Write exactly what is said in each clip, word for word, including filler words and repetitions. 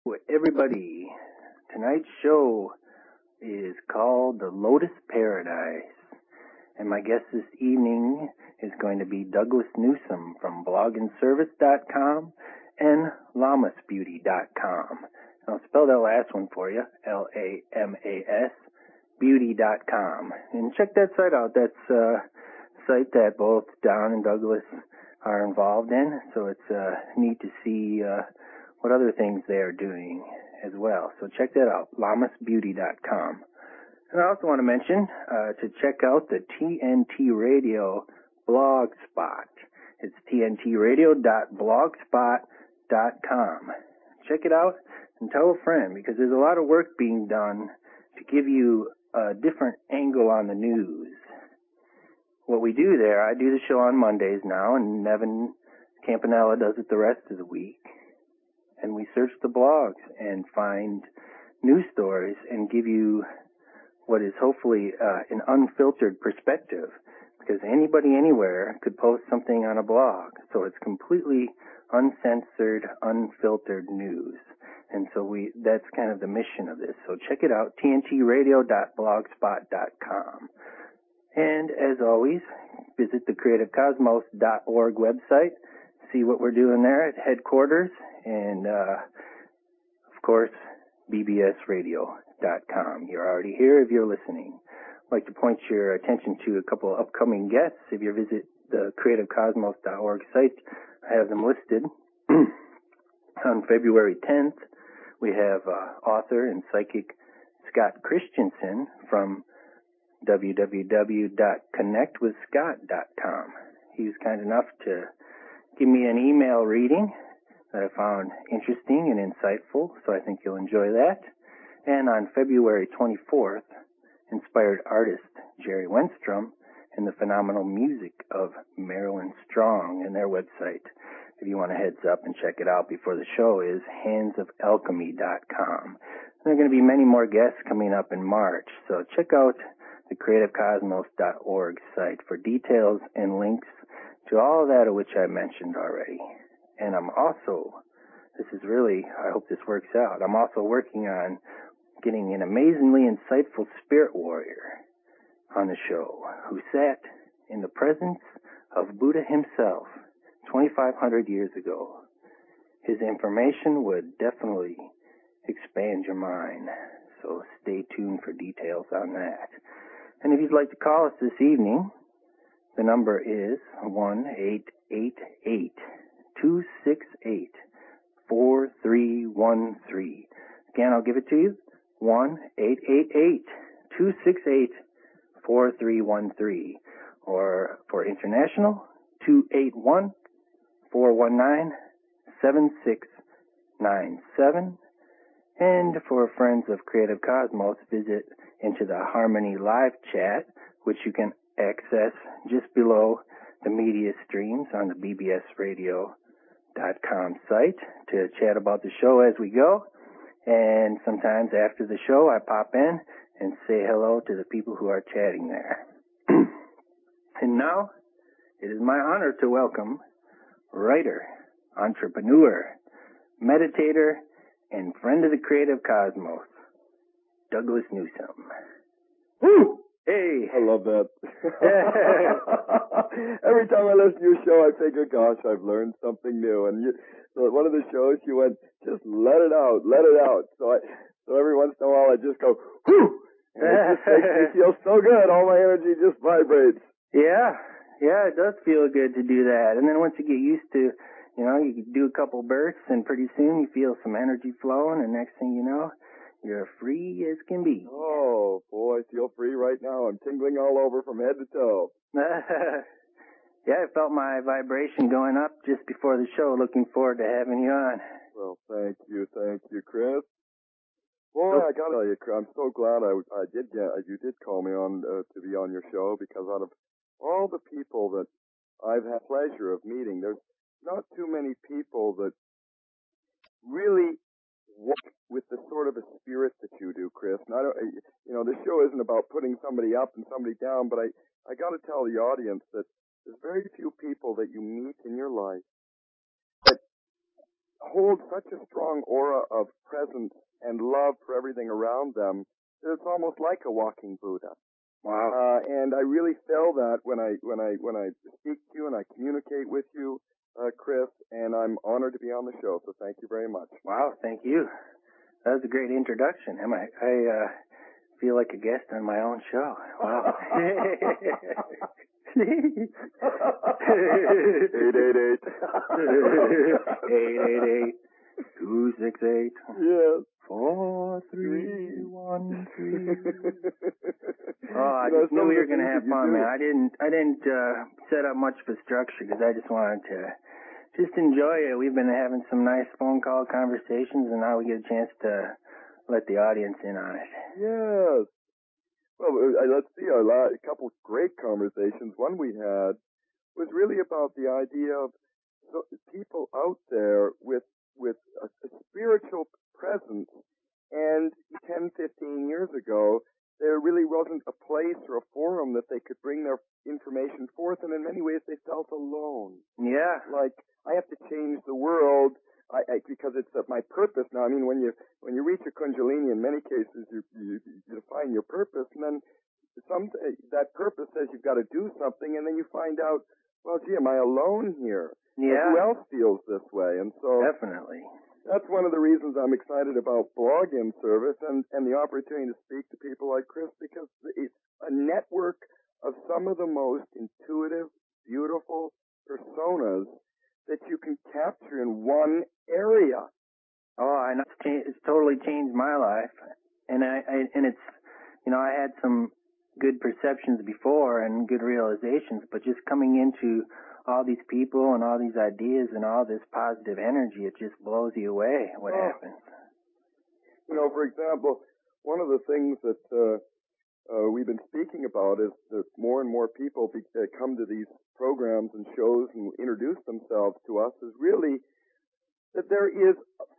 Everybody, tonight's show is called The Lotus Paradise, and my guest this evening is going to be Douglas Newsom from blog and service dot com and lamas beauty dot com. I'll spell that last one for you, L A M A S, beauty dot com. And check that site out. That's a site that both Don and Douglas are involved in, so it's uh, neat to see uh, what other things they are doing as well. So check that out, lamas beauty dot com. And I also want to mention uh, to check out the T N T Radio blog spot. It's T N T radio dot blogspot dot com. Check it out and tell a friend, because there's a lot of work being done to give you a different angle on the news. What we do there, I do the show on Mondays now, and Nevin Campanella does it the rest of the week. And we search the blogs and find news stories and give you what is hopefully uh, an unfiltered perspective, because anybody anywhere could post something on a blog. So it's completely uncensored, unfiltered news. And so we that's kind of the mission of this. So check it out, T N T radio dot blogspot dot com. And as always, visit the creative cosmos dot org website, see what we're doing there at headquarters, and uh, of course, B B S radio dot com. You're already here if you're listening. I'd like to point your attention to a couple of upcoming guests. If you visit the creative cosmos dot org site, I have them listed. On February tenth, we have uh, author and psychic Scott Christensen from w w w dot connect with scott dot com. He was kind enough to give me an email reading that I found interesting and insightful, so I think you'll enjoy that. And on February twenty-fourth, inspired artist Jerry Wenstrom and the phenomenal music of Marilyn Strong, and their website, if you want a heads up and check it out before the show, is hands of alchemy dot com. And there are going to be many more guests coming up in March, so check out the creative cosmos dot org site for details and links to all of that of which I mentioned already. And I'm also, this is really, I hope this works out, I'm also working on getting an amazingly insightful spirit warrior on the show who sat in the presence of Buddha himself twenty-five hundred years ago. His information would definitely expand your mind, so stay tuned for details on that. And if you'd like to call us this evening, the number is one eight eight eight, two six eight, four three one three. Again, I'll give it to you, one eight eight eight, two six eight, four three one three. Or for international, two eight one, four one nine, seven six nine seven. And for friends of Creative Cosmos, visit into the Harmony live chat, which you can access just below the media streams on the B B S radio dot com site to chat about the show as we go. And sometimes after the show, I pop in and say hello to the people who are chatting there. And now, it is my honor to welcome writer, entrepreneur, meditator, and friend of the Creative Cosmos, Douglas Newsom. Woo! Hey! I love that. Every time I listen to your show, I figure, gosh, I've learned something new. And you, so one of the shows, you went, just let it out, let it out. So I, so every once in a while, I just go, whoo! And it just makes me feel so good. All my energy just vibrates. Yeah, yeah, it does feel good to do that. And then once you get used to, you know, you do a couple bursts, and pretty soon you feel some energy flowing, and next thing you know, you're free as can be. Oh, boy, I feel free right now. I'm tingling all over from head to toe. Yeah, I felt my vibration going up just before the show. Looking forward to having you on. Well, thank you, thank you, Chris. Boy, I gotta tell you, I'm so glad I, I did get, you did call me on uh, to be on your show, because out of all the people that I've had pleasure of meeting, there's not too many people that really work with the sort of a spirit that you do, Chris. And I don't, you know, this show isn't about putting somebody up and somebody down, but I, I got to tell the audience that there's very few people that you meet in your life that hold such a strong aura of presence and love for everything around them that it's almost like a walking Buddha. Wow. Uh, and I really feel that when I when I when I speak to you and I communicate with you, uh, Chris, and I'm honored to be on the show. So thank you very much. Wow, thank you. That was a great introduction. Am I? I uh, feel like a guest on my own show. Wow. eight eight eight. eight eight eight. Two six eight. Yes. Four three one three. Oh, I You know, just knew some we of were the going to things have that you fun, do- man. I didn't, I didn't uh, set up much of a structure because I just wanted to just enjoy it. We've been having some nice phone call conversations, and now we get a chance to let the audience in on it. Yes. Well, uh, let's see. Our la- a couple great conversations. One we had was really about the idea of so, people out there with with a, a spiritual presence. And ten, fifteen years ago, there really wasn't a place or a forum that they could bring their information forth, and in many ways they felt alone. Yeah. Like, I have to change the world I, I, because it's uh, my purpose now. I mean, when you when you reach a Kundalini, in many cases you you, you define your purpose, and then some that purpose says you've got to do something, and then you find out, well, gee, am I alone here? Yeah. Who else feels this way? And so Definitely. that's one of the reasons I'm excited about Blog In Service and, and the opportunity to speak to people like Chris, because it's a network of some of the most intuitive, beautiful personas that you can capture in one area. Oh, I know. It's, cha- it's totally changed my life, and I, I and it's, you know, I had some good perceptions before and good realizations, but just coming into all these people and all these ideas and all this positive energy, it just blows you away what Oh. happens. You know, for example, one of the things that uh, uh, we've been speaking about is that more and more people be, uh, come to these programs and shows and introduce themselves to us is really that there is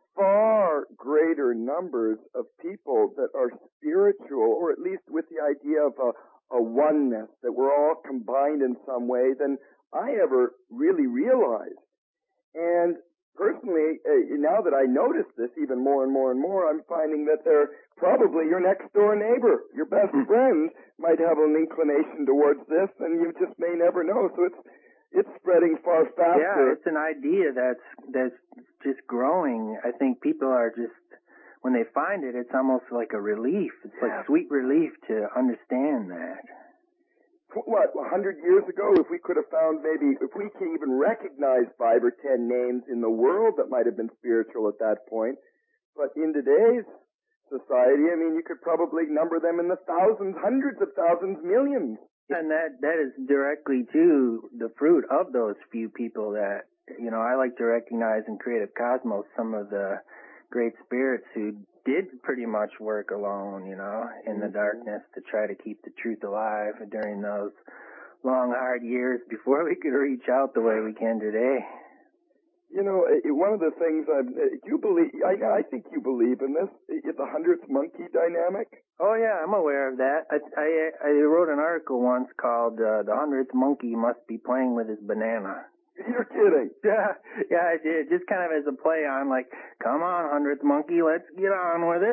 far greater numbers of people that are spiritual, or at least with the idea of a, a oneness, that we're all combined in some way, than I ever really realized. And personally, uh, now that I notice this even more and more and more, I'm finding that they're probably your next door neighbor. Your best friend might have an inclination towards this, and you just may never know. So it's it's spreading far faster. Yeah, it's an idea that's that's just growing. I think people are just, when they find it, it's almost like a relief. It's Yeah. like sweet relief to understand that. What, a hundred years ago, if we could have found maybe, if we can even recognize five or ten names in the world that might have been spiritual at that point, but in today's society, I mean, you could probably number them in the thousands, hundreds of thousands, millions. And that, that is directly to the fruit of those few people that, you know, I like to recognize in Creative Cosmos some of the great spirits who did pretty much work alone, you know, in the darkness to try to keep the truth alive during those long, hard years before we could reach out the way we can today. You know, one of the things I've, you believe, I, I think you believe in this, the hundredth monkey dynamic. Oh yeah, I'm aware of that. I I, I wrote an article once called uh, "The Hundredth Monkey Must Be Playing with His Banana." You're kidding. Yeah, yeah, I did. Just kind of as a play on, like, come on, hundredth monkey, let's get on with it.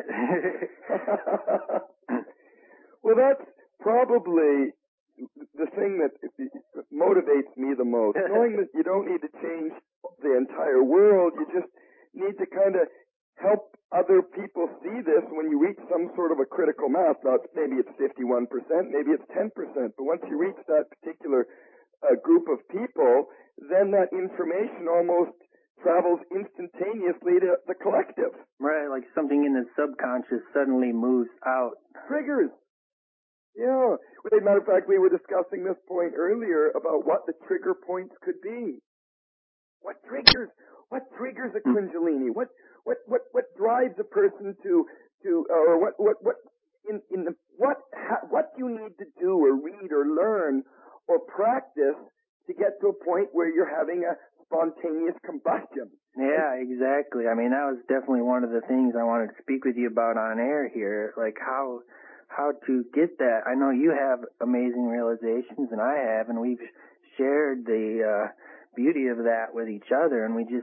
Well, that's probably the thing that motivates me the most. Knowing that you don't need to change the entire world, you just need to kind of help other people see this when you reach some sort of a critical mass. Now, maybe it's fifty-one percent, maybe it's ten percent, but once you reach that particular uh, group of people, then that information almost travels instantaneously to the collective. Right, like something in the subconscious suddenly moves out. Triggers. Yeah. Well, as a matter of fact, we were discussing this point earlier about what the trigger points could be. What triggers? What triggers a Kundalini? What what what what drives a person to to or what what what in in the what ha, what do you need to do or read or learn or practice to get to a point where you're having a spontaneous combustion? Yeah, exactly. I mean, that was definitely one of the things I wanted to speak with you about on air here, like how how to get that. I know you have amazing realizations, and I have, and we've shared the uh, beauty of that with each other, and we just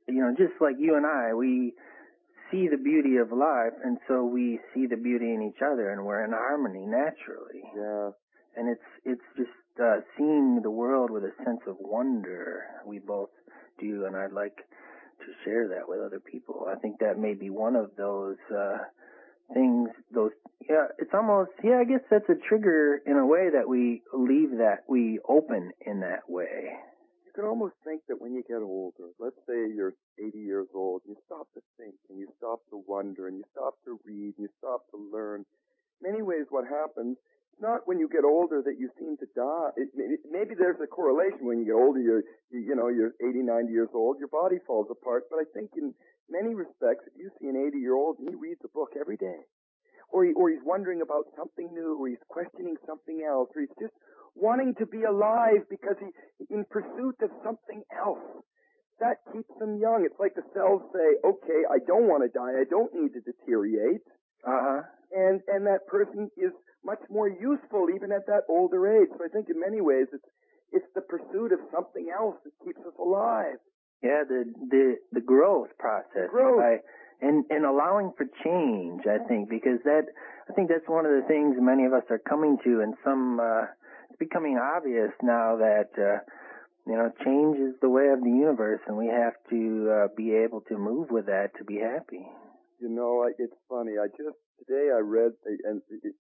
you know, just like you and I, we see the beauty of life, and so we see the beauty in each other, and we're in harmony naturally. Yeah. And it's it's just uh, seeing the world with a sense of wonder. We both do, and I'd like to share that with other people. I think that may be one of those uh, things. Those yeah, it's almost yeah. I guess that's a trigger in a way that we leave that we open in that way. You can almost think that when you get older, let's say you're eighty years old, you stop to think and you stop to wonder and you stop to read and you stop to learn. In many ways, what happens, it's not when you get older that you seem to die. It, it, maybe there's a correlation. When you get older, you're, you, you know, you're eighty, ninety years old, your body falls apart. But I think in many respects, if you see an eighty-year-old and he reads a book every day, or he, or he's wondering about something new, or he's questioning something else, or he's just wanting to be alive because he in pursuit of something else, that keeps him young. It's like the cells say, okay, I don't want to die. I don't need to deteriorate. Uh-huh. And and that person is much more useful even at that older age. So I think in many ways it's it's the pursuit of something else that keeps us alive. Yeah, the the the growth process. The growth. By, and and allowing for change, I think, because that I think that's one of the things many of us are coming to, and some uh, it's becoming obvious now that uh, you know change is the way of the universe, and we have to uh, be able to move with that to be happy. You know, it's funny. I just today I read and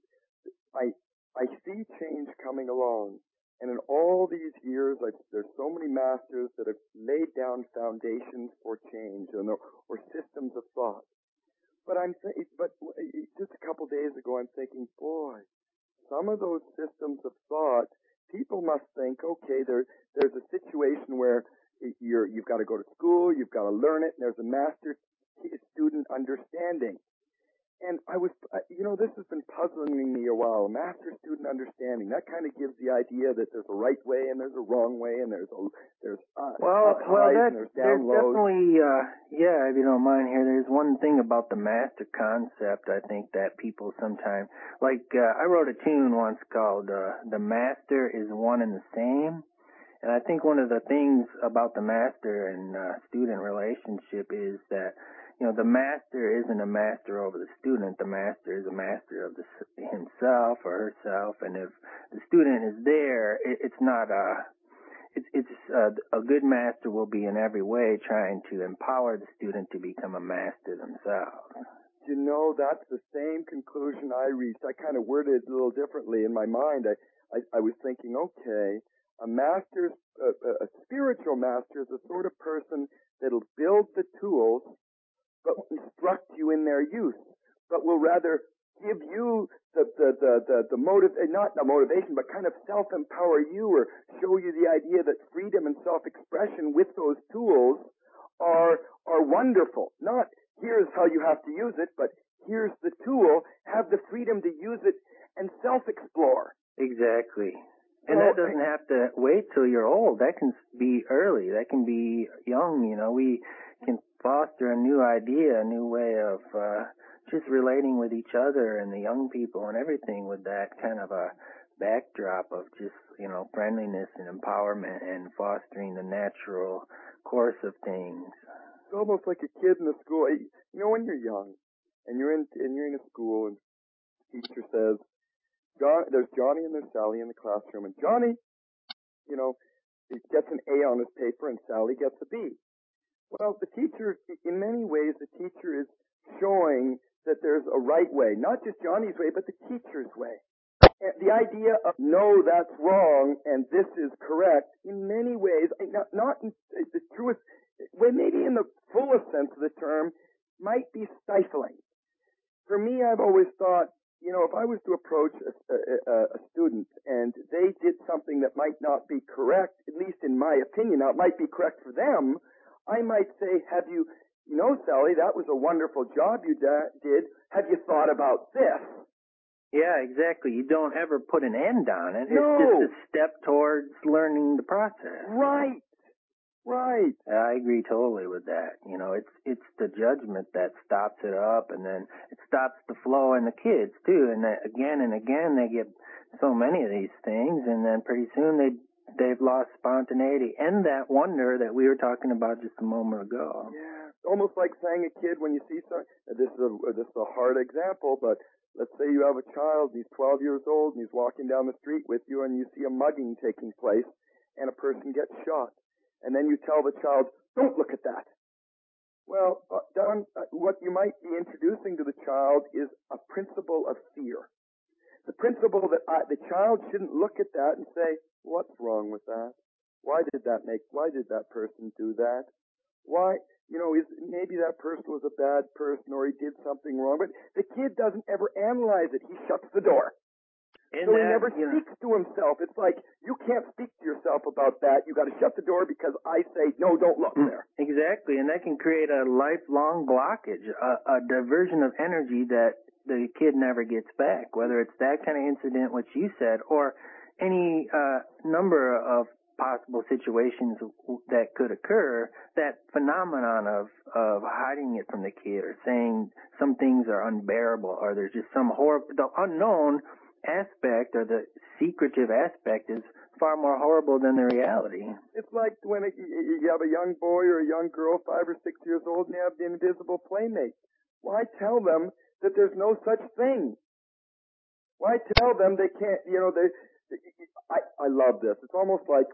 I I see change coming along, and in all these years, I've, there's so many masters that have laid down foundations for change, or, or systems of thought. But I'm th- but just a couple days ago, I'm thinking, boy, some of those systems of thought, people must think, okay, there there's a situation where you're you've got to go to school, you've got to learn it, and there's a master student understanding. And I was, you know, this has been puzzling me a while. Master student understanding, that kind of gives the idea that there's a right way and there's a wrong way, and there's a there's uh, well, up well, highs that, and there's there's down lows. definitely, uh, yeah, if you don't mind here, there's one thing about the master concept. I think that people sometimes, like, uh, I wrote a tune once called uh, "The Master is One and the Same." And I think one of the things about the master and uh, student relationship is that, you know, the master isn't a master over the student. The master is a master of the, himself or herself. And if the student is there, it, it's not a, it's, it's a, a good master will be in every way trying to empower the student to become a master themselves. You know, that's the same conclusion I reached. I kind of worded it a little differently in my mind. I, I, I was thinking, okay, a master, a, a spiritual master is the sort of person that'll build the tools, but instruct you in their use, but will rather give you the the the the, the motive, not the motivation, but kind of self-empower you, or show you the idea that freedom and self-expression with those tools are are wonderful. Not here's how you have to use it, but here's the tool. Have the freedom to use it and self-explore. Exactly. And well, that doesn't have to wait till you're old. That can be early. That can be young. You know, we can foster a new idea, a new way of uh, just relating with each other and the young people and everything with that kind of a backdrop of just, you know, friendliness and empowerment and fostering the natural course of things. It's almost like a kid in a school. You know, when you're young and you're in and you're in a school and the teacher says, John, there's Johnny and there's Sally in the classroom, and Johnny, you know, he gets an A on his paper and Sally gets a B. Well, the teacher, in many ways, the teacher is showing that there's a right way, not just Johnny's way, but the teacher's way. And the idea of, no, that's wrong, and this is correct, in many ways, not, not in the truest, well, maybe in the fullest sense of the term, might be stifling. For me, I've always thought, you know, if I was to approach a, a, a student and they did something that might not be correct, at least in my opinion, now it might be correct for them, I might say, have you, you know, Sally, that was a wonderful job you da- did. Have you thought about this? Yeah, exactly. You don't ever put an end on it. No. It's just a step towards learning the process. Right. Right. I agree totally with that. You know, it's it's the judgment that stops it up, and then it stops the flow in the kids too. And that again and again they get so many of these things, and then pretty soon they they've lost spontaneity and that wonder that we were talking about just a moment ago. Yeah, it's almost like saying a kid when you see some. This is a this is a hard example, but let's say you have a child, and he's twelve years old, and he's walking down the street with you, and you see a mugging taking place, and a person gets shot, and then you tell the child, "Don't look at that." Well, uh, Don, uh, what you might be introducing to the child is a principle of fear. The principle that I, the child shouldn't look at that and say, "What's wrong with that? Why did that make? Why did that person do that? Why, you know, is maybe that person was a bad person or he did something wrong?" But the kid doesn't ever analyze it. He shuts the door. In so that, he never you speaks know. to himself. It's like, you can't speak to yourself about that. You got to shut the door because I say, "No, don't look there." Exactly, and that can create a lifelong blockage, a, a diversion of energy that the kid never gets back, whether it's that kind of incident, which you said, or any uh, number of possible situations that could occur. That phenomenon of, of hiding it from the kid or saying some things are unbearable or there's just some horrible, the unknown aspect or the secretive aspect is far more horrible than the reality. It's like when it, you have a young boy or a young girl, five or six years old, and you have the invisible playmate. Why tell them that there's no such thing? Why tell them they can't, you know, they, I, I love this. It's almost like,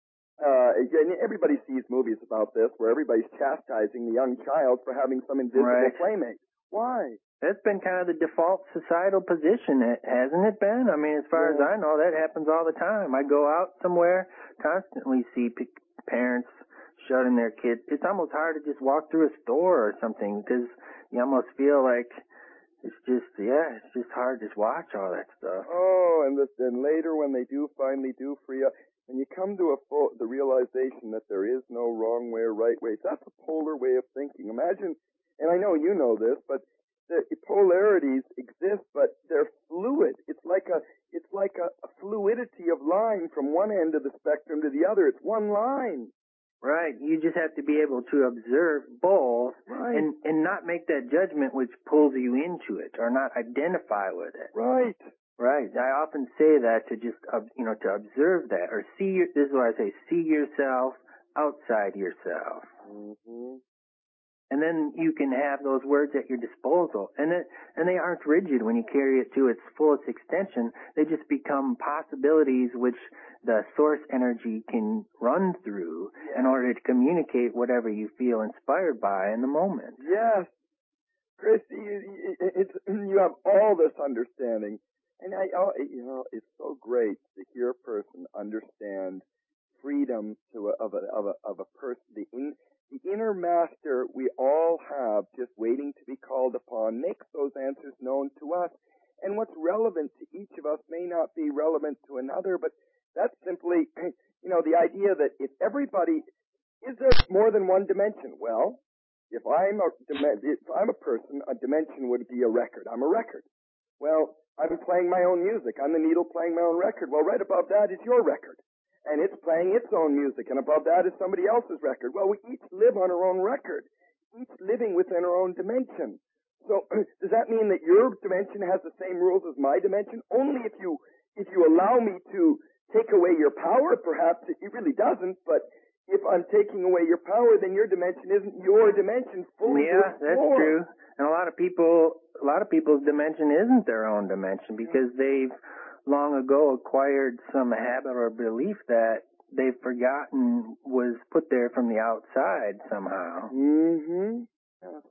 uh, and everybody sees movies about this where everybody's chastising the young child for having some invisible right. playmate. Why? That's been kind of the default societal position, hasn't it, Ben? I mean, as far yeah. as I know, that happens all the time. I go out somewhere, constantly see p- parents shutting their kids. It's almost hard to just walk through a store or something because you almost feel like it's just, yeah, it's just hard to just watch all that stuff. Oh, and then later when they do finally do free up, and you come to a full, the realization that there is no wrong way or right way. That's a polar way of thinking. Imagine, and I know you know this, but the polarities exist, but they're fluid. It's like a, it's like a, a fluidity of line from one end of the spectrum to the other. It's one line. Right. You just have to be able to observe both right. and, and not make that judgment which pulls you into it or not identify with it. Right. Right. I often say that to just, you know, to observe that or see your, this is what I say, see yourself outside yourself. Mm-hmm. And then you can have those words at your disposal. And it, and they aren't rigid when you carry it to its fullest extension. They just become possibilities which the source energy can run through yeah. in order to communicate whatever you feel inspired by in the moment. Yes. Chris, you, it's, you have all this understanding. And I, you know, it's so great to hear a person understand freedom to a, of a, of a, of a person, the in, The inner master we all have just waiting to be called upon makes those answers known to us. And what's relevant to each of us may not be relevant to another, but that's simply, you know, the idea that if everybody, is there more than one dimension? Well, if I'm a, if I'm a person, a dimension would be a record. I'm a record. Well, I'm playing my own music. I'm the needle playing my own record. Well, right above that is your record. And it's playing its own music, and above that is somebody else's record. Well, we each live on our own record, each living within our own dimension. So does that mean that your dimension has the same rules as my dimension? Only if you if you allow me to take away your power, perhaps. It really doesn't, but if I'm taking away your power, then your dimension isn't your dimension fully. Yeah, that's true. And a lot of people, a lot of people's dimension isn't their own dimension because they've long ago acquired some habit or belief that they've forgotten was put there from the outside somehow. Mm-hmm. Yeah.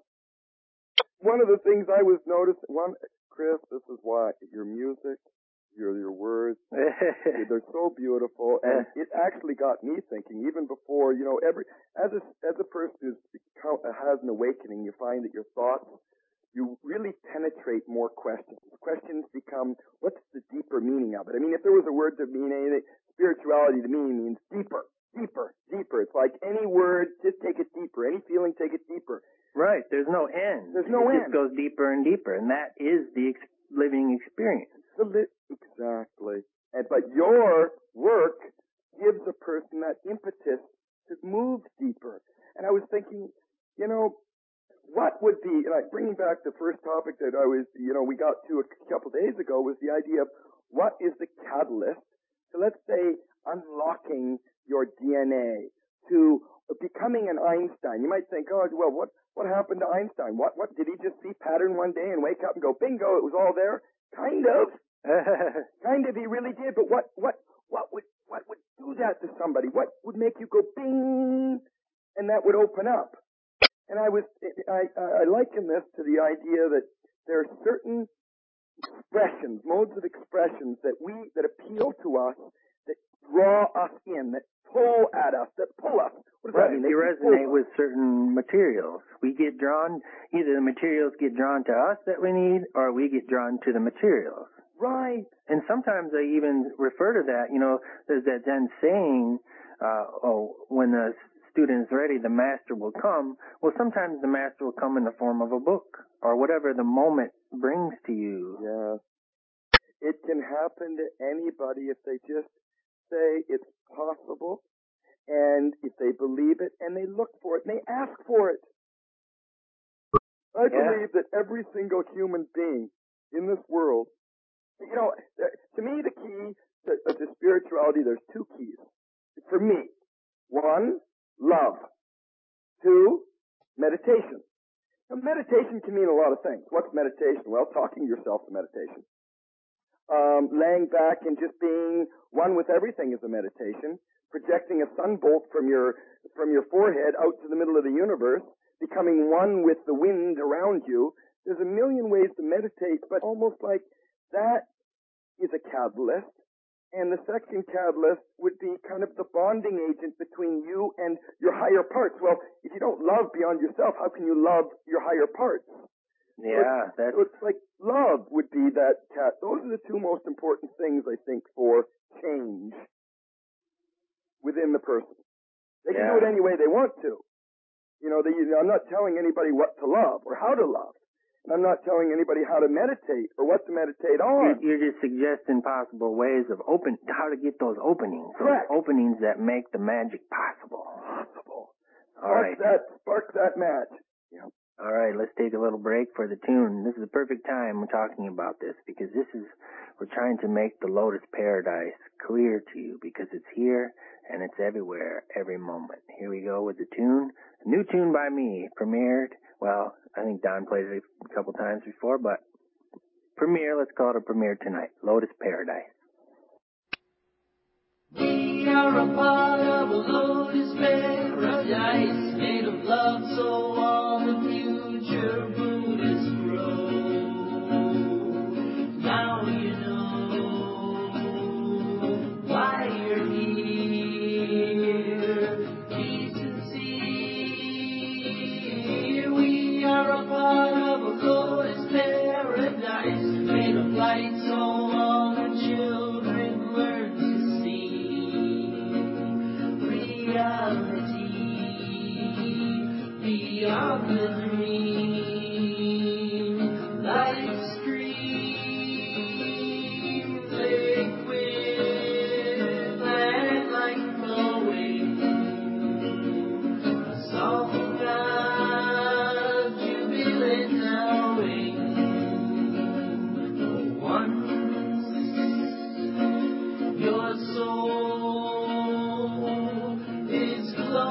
One of the things I was noticing, one, Chris, this is why your music, your your words, they're so beautiful, and it actually got me thinking. Even before, you know, every as a as a person who has an awakening, you find that your thoughts, you really penetrate more questions. Questions become, what's the deeper meaning of it? I mean, if there was a word to mean anything, spirituality to me means deeper, deeper, deeper. It's like any word, just take it deeper. Any feeling, take it deeper. Right. There's no end. There's no it end. It just goes deeper and deeper, and that is the ex- living experience. The li- exactly. And, but your work gives a person that impetus to move deeper. And I was thinking, you know, what would be, like bringing back the first topic that I was, you know, we got to a couple days ago was the idea of what is the catalyst. So let's say unlocking your D N A, to becoming an Einstein. You might think, oh, well, what, what happened to Einstein? What, what, did he just see pattern one day and wake up and go, bingo, it was all there? Kind of. Kind of, he really did. But what, what, what would, what would do that to somebody? What would make you go bing, and that would open up? And I was, I, I liken this to the idea that there are certain expressions, modes of expressions that we, that appeal to us, that draw us in, that pull at us, that pull us. What does right. that mean? If you resonate with certain materials, we get drawn, either the materials get drawn to us that we need, or we get drawn to the materials. Right. And sometimes I even refer to that, you know, there's that Zen saying, uh, oh, when the student is ready, the master will come. Well, sometimes the master will come in the form of a book or whatever the moment brings to you. Yeah. It can happen to anybody if they just say it's possible, and if they believe it, and they look for it, and they ask for it. I yeah. believe that every single human being in this world, you know, to me the key to, to spirituality, there's two keys. For me, one, love. Two, meditation. Now, meditation can mean a lot of things. What's meditation? Well, talking to yourself is meditation. Um, laying back and just being one with everything is a meditation. Projecting a sunbolt from your from your forehead out to the middle of the universe, becoming one with the wind around you. There's a million ways to meditate, but almost like that is a catalyst. And the second catalyst would be kind of the bonding agent between you and your higher parts. Well, if you don't love beyond yourself, how can you love your higher parts? Yeah, so that's... So it's like love would be that cat. Those are the two most important things, I think, for change within the person. They can yeah. do it any way they want to. You know, they, I'm not telling anybody what to love or how to love. And I'm not telling anybody how to meditate or what to meditate on. You're, you're just suggesting possible ways of open, how to get those openings. Correct. Those openings that make the magic possible. Possible. All spark right. that, spark that match. Yep. All right, let's take a little break for the tune. This is the perfect time we're talking about this because this is, we're trying to make the Lotus Paradise clear to you because it's here and it's everywhere, every moment. Here we go with the tune. A new tune by me, premiered. Well, I think Don played it a couple times before, but premiere, let's call it a premiere tonight. Lotus Paradise. We are a part of a lotus paradise made of love, so all the future Buddhists grow. Now you know why you're here. Decency. We are a part of a lotus paradise made of light, so all the children learn to see reality beyond the dream. Light stream, liquid, plant like flowing, a song of jubilant knowing. Once your soul is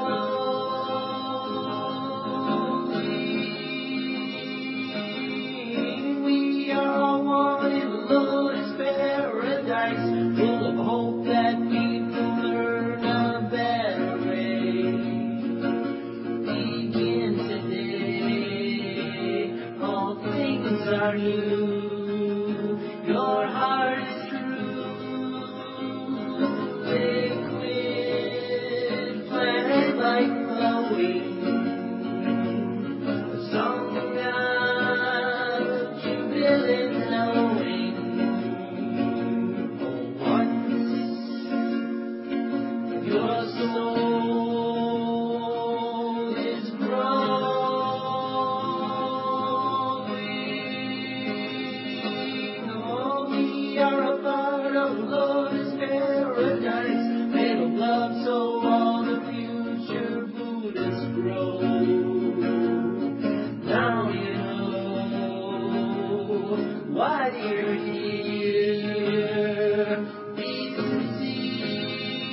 glowing. We are all one in the Lotus Paradise, full of hope that people learn a better way. Begin today, all things are new. Your heart is true, liquid, plant like flowing, a song of jubilant knowing. For once, your soul is growing. Oh, we are a part of Lotus Paradise, made of love, so all the future Buddhists grow. Now you know why you're here. Decency.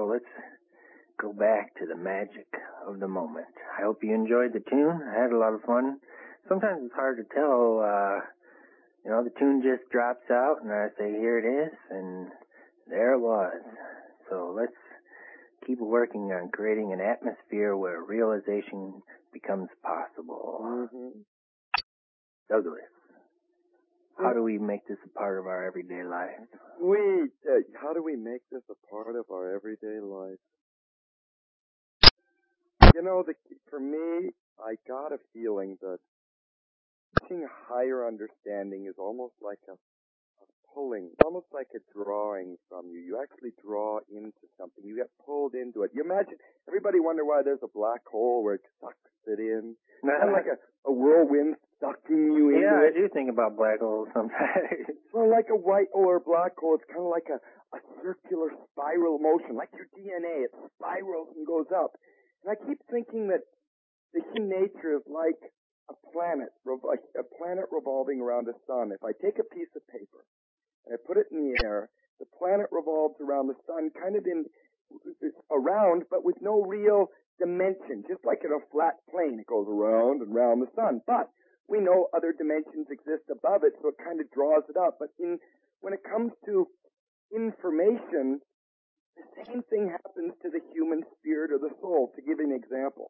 So let's go back to the magic of the moment. I hope you enjoyed the tune. I had a lot of fun. Sometimes it's hard to tell, uh, you know, the tune just drops out and I say, here it is, and there it was. So let's keep working on creating an atmosphere where realization becomes possible. Mm-hmm. Douglas, how do we make this a part of our everyday life? We, uh, how do we make this a part of our everyday life? You know, the, for me, I got a feeling that reaching higher understanding is almost like a, a pulling, almost like a drawing from you. You actually draw into something. You get pulled into it. You imagine, everybody wonder why there's a black hole where it sucks it in. Kind of like a, a whirlwind sucking you into Yeah, it. I do think about black holes sometimes. Well, like a white hole or a black hole, it's kind of like a, a circular spiral motion, like your D N A. It spirals and goes up. And I keep thinking that the human nature is like a planet, a planet revolving around a sun. If I take a piece of paper and I put it in the air, the planet revolves around the sun, kind of in around, but with no real dimension, just like in a flat plane. It goes around and around the sun. But we know other dimensions exist above it, so it kind of draws it up. But in when it comes to information, the same thing happens to the human spirit or the soul. To give you an example,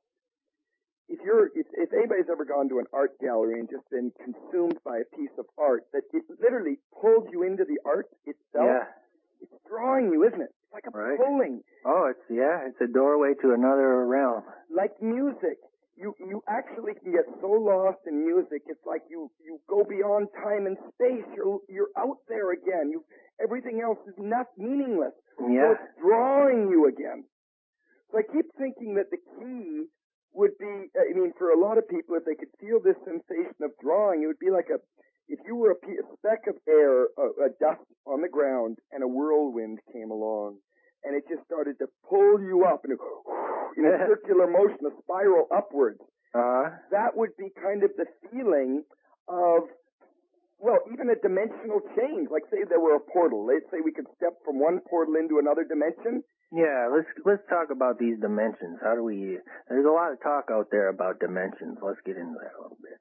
if you're, if, if anybody's ever gone to an art gallery and just been consumed by a piece of art, that it literally pulls you into the art itself, Yeah. It's drawing you, isn't it? It's like a Right. pulling. Oh, it's, yeah, it's a doorway to another realm. Like music. You, you actually can get so lost in music, it's like you, you go beyond time and space. You're, you're out there again. You, everything else is not meaningless. Yeah. So it's drawing you again. So I keep thinking that the key would be, I mean, for a lot of people, if they could feel this sensation of drawing, it would be like a, if you were a, p- a speck of air, a, a dust on the ground, and a whirlwind came along, and it just started to pull you up in a, in a circular motion, a spiral upwards. Uh-huh. That would be kind of the feeling of, well, even a dimensional change. Like, say there were a portal. Let's say we could step from one portal into another dimension. Yeah, let's let's talk about these dimensions. How do we? There's a lot of talk out there about dimensions. Let's get into that a little bit.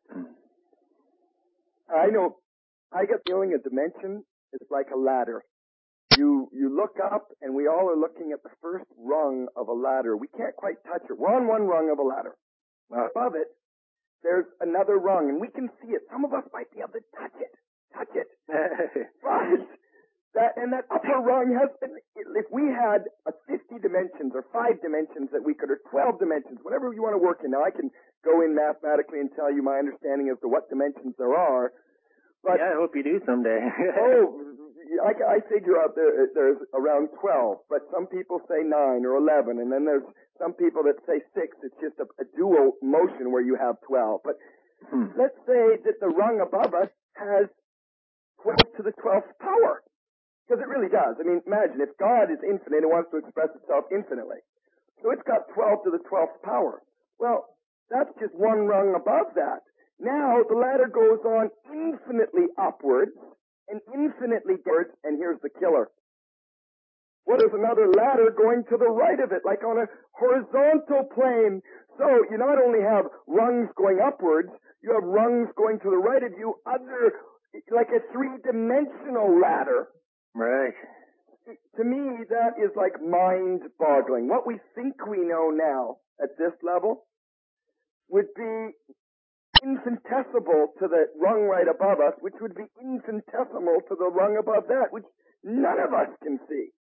I know. I get the feeling a dimension is like a ladder. You you look up, and we all are looking at the first rung of a ladder. We can't quite touch it. We're on one rung of a ladder. Uh, Above it, there's another rung, and we can see it. Some of us might be able to touch it. Touch it. But that, and that upper rung has, if we had a fifty dimensions or five dimensions that we could, or twelve dimensions, whatever you want to work in. Now, I can go in mathematically and tell you my understanding as to what dimensions there are. But, yeah, I hope you do someday. oh, I, I figure out there, there's around twelve, but some people say nine or eleven, and then there's some people that say six. It's just a, a dual motion where you have twelve. But Hmm. let's say that the rung above us has twelve to the twelfth power. Because it really does. I mean, imagine if God is infinite and wants to express itself infinitely. So it's got twelve to the twelfth power. Well, that's just one rung above that. Now the ladder goes on infinitely upwards and infinitely downwards, and here's the killer. What is another ladder going to the right of it, like on a horizontal plane? So you not only have rungs going upwards, you have rungs going to the right of you, other, like a three-dimensional ladder. Right. To me, that is like mind-boggling. What we think we know now at this level would be infinitesimal to the rung right above us, which would be infinitesimal to the rung above that, which none of us can see.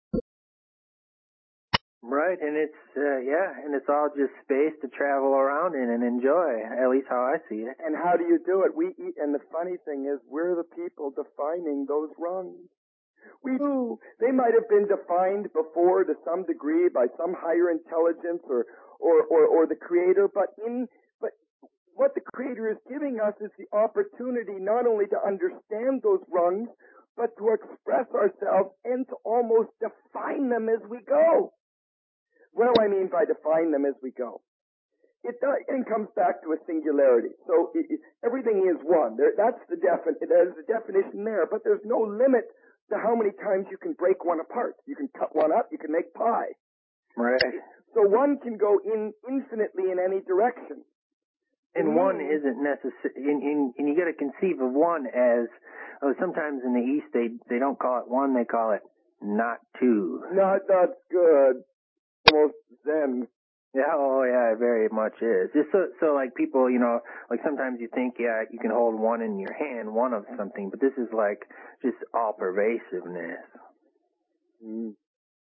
Right, and it's, uh, yeah, and it's all just space to travel around in and enjoy, at least how I see it. And how do you do it? We eat, and the funny thing is, we're the people defining those rungs. We do. They might have been defined before to some degree by some higher intelligence or, or, or, or the Creator, but in, but what the Creator is giving us is the opportunity not only to understand those rungs, but to express ourselves and to almost define them as we go. What do I mean by define them as we go? It, does, it comes back to a singularity. So it, it, everything is one. There, that's the defin- there's a definition there, but there's no limit to how many times you can break one apart. You can cut one up, you can make pie. Right. So one can go in infinitely in any direction. And To one me- isn't necessary, and, and, and you got to conceive of one as, oh, sometimes in the East they they don't call it one, they call it not two. Not that's good. Almost Zen. Yeah, oh yeah, it very much is. Just so, so like people, you know, like sometimes you think, yeah, you can hold one in your hand, one of something, but this is like just all pervasiveness. Mm.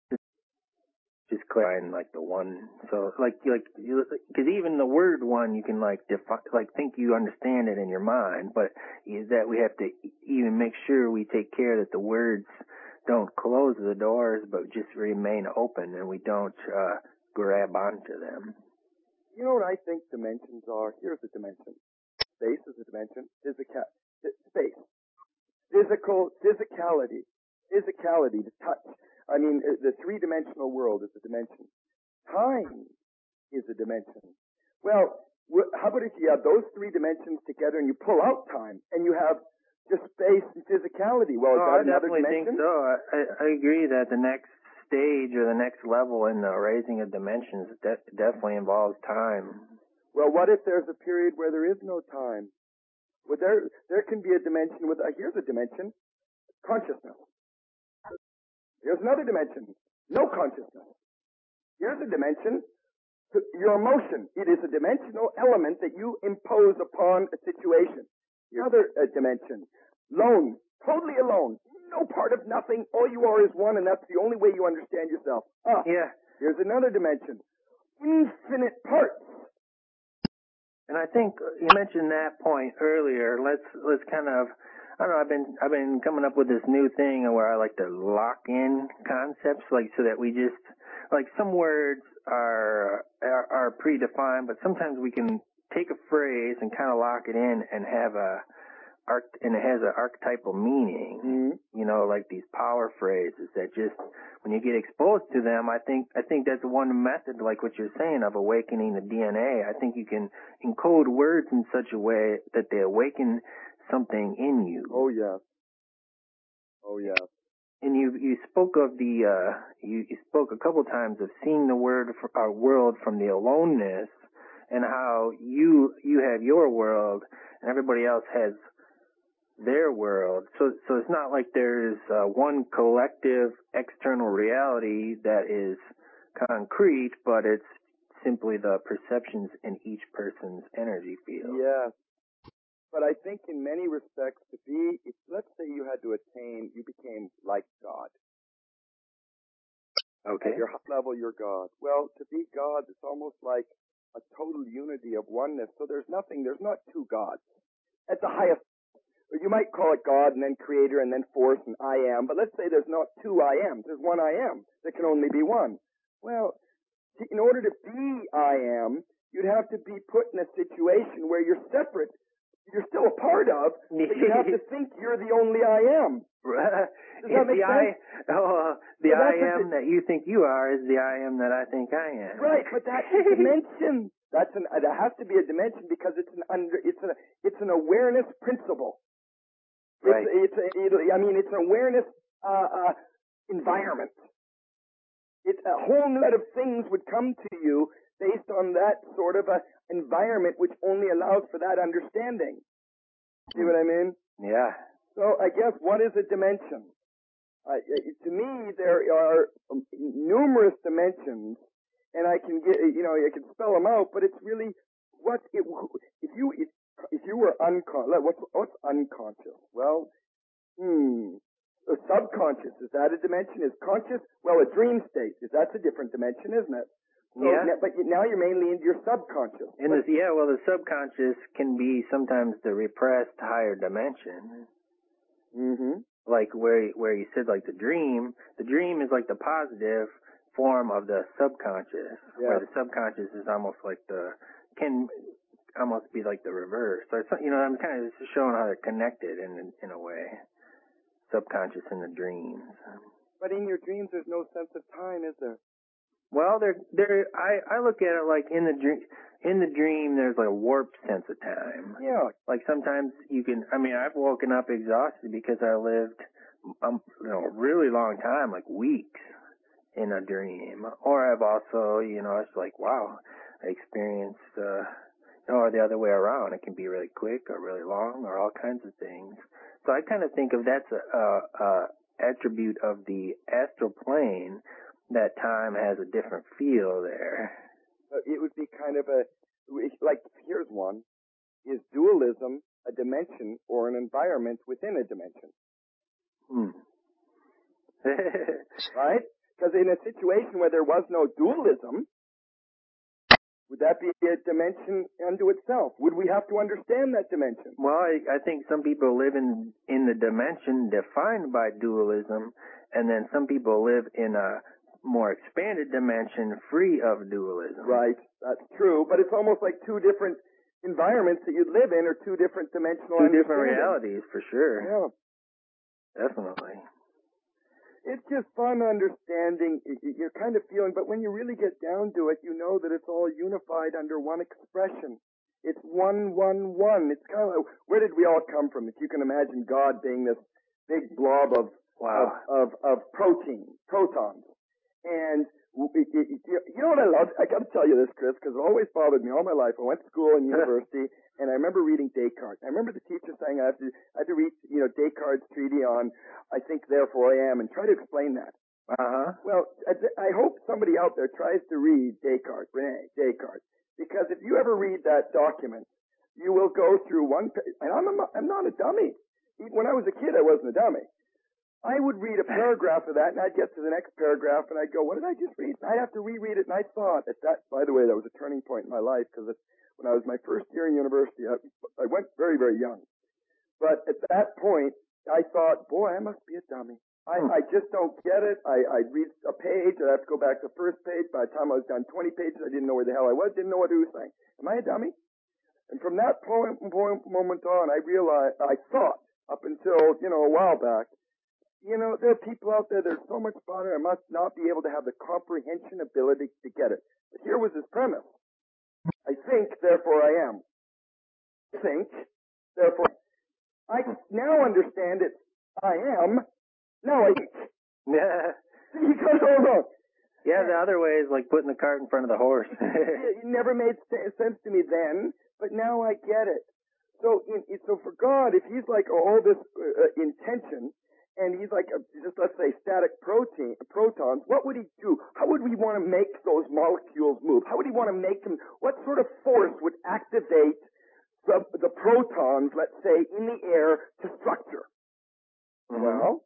Just clarifying like the one. So like, like, because even the word one, you can like define, like think you understand it in your mind, but is that we have to even make sure we take care that the words don't close the doors, but just remain open and we don't, uh, grab onto them. You know what I think dimensions are? Here's a dimension. Space is a dimension. Physica- space. Physical, physicality. Physicality, the touch. I mean, uh, the three-dimensional world is a dimension. Time is a dimension. Well, wh- how about if you have those three dimensions together and you pull out time and you have just space and physicality? Well, is Oh, that I another definitely dimension? think so. I, I, I agree that the next stage or the next level in the raising of dimensions de- definitely involves time. Well, what if there's a period where there is no time? Well, there there can be a dimension with, uh, here's a dimension, consciousness. Here's another dimension, no consciousness. Here's a dimension, your emotion. It is a dimensional element that you impose upon a situation. Another uh, dimension, lone, totally alone, no part of nothing. All you are is one, and that's the only way you understand yourself. Ah, Yeah. here's another dimension, infinite parts. And I think you mentioned that point earlier. Let's let's kind of, I don't know. I've been I've been coming up with this new thing where I like to lock in concepts, like so that we just like some words are are, are predefined, but sometimes we can take a phrase and kind of lock it in and have a arch and it has an archetypal meaning. Mm-hmm. You know, like these power phrases that just when you get exposed to them, I think I think that's one method, like what you're saying, of awakening the D N A. I think you can encode words in such a way that they awaken something in you. Oh, yeah. Oh, yeah. And you you spoke of the uh, you, you spoke a couple times of seeing the word for our world from the aloneness, and how you you have your world and everybody else has their world. So so it's not like there's uh, one collective external reality that is concrete, but it's simply the perceptions in each person's energy field. Yeah. But I think in many respects to be, if, let's say you had to attain, you became like God. Okay. At your high level, you're God. Well, to be God, it's almost like a total unity of oneness. So there's nothing, there's not two gods. At the highest, you might call it God and then creator and then force and I am, but let's say there's not two I ams. There's one I am. There can only be one. Well, in order to be I am, you'd have to be put in a situation where you're separate. You're still a part of, but you have to think you're the only I am. Does that make the sense? I, oh, the So I that's am a- that you think you are is the I am that I think I am. Right, but that's a dimension. That's an. There has to be a dimension because it's an under. It's a. It's an awareness principle. Right. It's, it's a, it, I mean, it's an awareness uh, uh, environment. It's a whole lot of things would come to you based on that sort of a environment, which only allows for that understanding. See what I mean? Yeah. So I guess what is a dimension? Uh, to me, there are um, numerous dimensions, and I can get, you know, I can spell them out. But it's really what it, if you if, if you were unconscious. What's what's unconscious? Well, hmm. So subconscious, is that a dimension? Is conscious? Well, a dream state, is that's a different dimension, isn't it? So, Yeah. now- But you- now you're mainly into your subconscious. And But- this, yeah, well, the subconscious can be sometimes the repressed higher dimension. Mhm. Like where where you said like the dream, the dream is like the positive form of the subconscious, Yeah. where the subconscious is almost like the can almost be like the reverse. So it's, you know, I'm kind of just showing how they're connected in in a way, subconscious and the dreams. But in your dreams, there's no sense of time, is there? Well, there there I I look at it like in the dream. In the dream, there's like a warped sense of time. Yeah. Like sometimes you can, I mean, I've woken up exhausted because I lived, um, you know, a really long time, like weeks. in a dream. Or I've also, you know, it's like, wow, I experienced, uh, you know, or the other way around. It can be really quick or really long or all kinds of things. So I kind of think of that's a, a, a attribute of the astral plane, that time has a different feel there. Uh, It would be kind of a, like, here's one. Is dualism a dimension or an environment within a dimension? Hmm. Right? Because in a situation where there was no dualism, would that be a dimension unto itself? Would we have to understand that dimension? Well, I, I think some people live in in the dimension defined by dualism, and then some people live in a more expanded dimension free of dualism. Right, that's true, but it's almost like two different environments that you'd live in, or two different dimensional Two different understandings. realities, for sure. Yeah. Definitely. It's just fun understanding. y- y- You're kind of feeling, but when you really get down to it, you know that it's all unified under one expression. It's one, one, one. It's kind of like, where did we all come from? If you can imagine God being this big blob of Wow. of, of, of protein, protons. And w- y- y- y- you know what I love? I got to tell you this, Chris, because it always bothered me all my life. I went to school and university, and I remember reading Descartes. I remember the teacher saying I had to, I had to read, you know, Descartes' treatise on I think, therefore I am, and try to explain that. Uh-huh. Well, I, I hope somebody out there tries to read Descartes, Rene Descartes, because if you ever read that document, you will go through one page, and I'm, a, I'm not a dummy. Even when I was a kid, I wasn't a dummy. I would read a paragraph of that, and I'd get to the next paragraph, and I'd go, what did I just read? And I'd have to reread it, and I thought, at that, by the way, that was a turning point in my life, because when I was my first year in university, I, I went very, very young. But at that point, I thought, boy, I must be a dummy. I, Hmm. I just don't get it. I, I'd read a page, I'd have to go back to the first page. By the time I was done twenty pages, I didn't know where the hell I was, didn't know what he was saying. Am I a dummy? And from that point, point, moment on, I realized, I thought, up until, you know, a while back, you know, there are people out there that are so much smarter, I must not be able to have the comprehension ability to get it. But here was his premise. I think, therefore I am. Think, therefore I now understand it. I am. Now I think. Yeah. You got it all wrong. Yeah, the other way is like putting the cart in front of the horse. It never made se- sense to me then, but now I get it. So, in, in- so for God, if He's like all this uh, intention, and He's like a, just let's say static protein protons, what would He do? How would we want to make those molecules move? How would He want to make them? What sort of force would activate the, the protons, let's say, in the air to structure? Mhm. Well,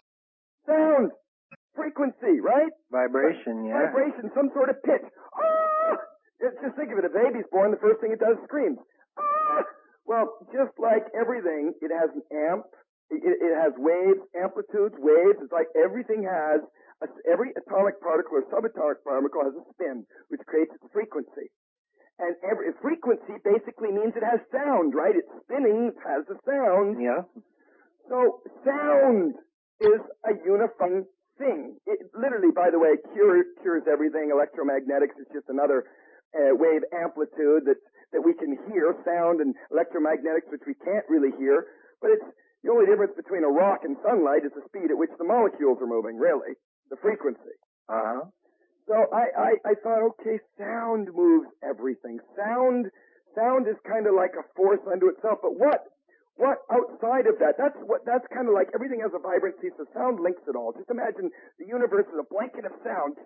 sound, frequency, right? Vibration, yeah. Vibration, some sort of pitch. Ah! Just just think of it. A baby's born, the first thing it does is screams. Ah! Well, just like everything, it has an amp. It, it has waves, amplitudes, waves. It's like everything has, a, every atomic particle or subatomic particle has a spin, which creates its frequency. And every frequency basically means it has sound, right? It's spinning, it has a sound. Yeah. So sound is a unifying thing. It literally, by the way, cure, cures everything. Electromagnetics is just another uh, wave amplitude that that we can hear. Sound and electromagnetics, which we can't really hear. But it's the only difference between a rock and sunlight is the speed at which the molecules are moving. Really, the frequency. Uh huh. So I, I, I thought, okay, sound moves everything. Sound, sound is kind of like a force unto itself. But what, what outside of that? That's what, that's kind of like everything has a vibrancy, so sound links it all. Just imagine the universe is a blanket of sound.